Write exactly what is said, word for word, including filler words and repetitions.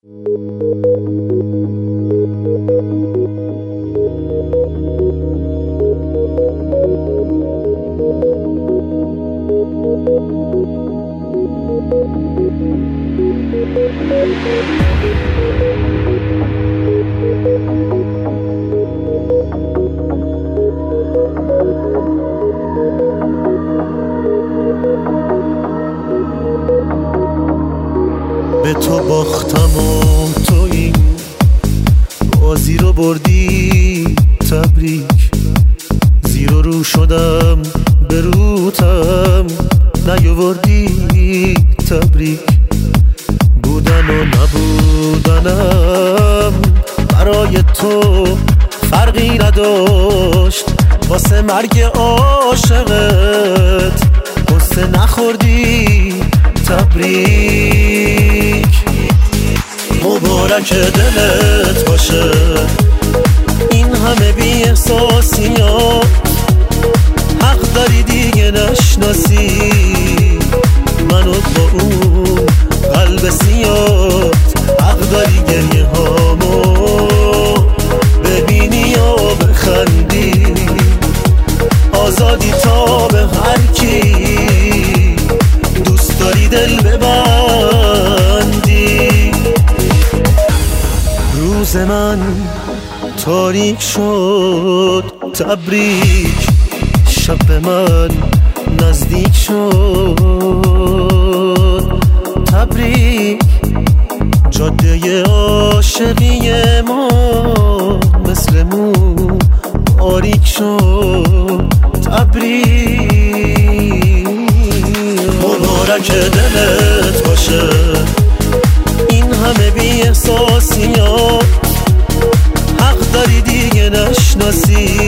به تو باختم و تو این بازی رو بردی، تبریک. زیر و رو شدم به روتم نیاوردی، تبریک. بودن و نبودنم برای تو فرقی نداشت، واسه مرگ عاشقت قصه نخوردی، تبریک. مبارک دلت باشه این همه بی احساسیات، حق داری دیگه نشناسی منو با اون قلب سیاد، حق داری گریه هامو ببینی و بخندی، آزادی تا به هر کی دوست داری دل ببندی. روز من تاریک شد، تبریک. شب به من نزدیک شد، تبریک. جاده عاشقی ما مثل مو باریک شد، تبریک. مبارک دلت باشه این همه بی احساسیات، حق داری دیگه نشناسی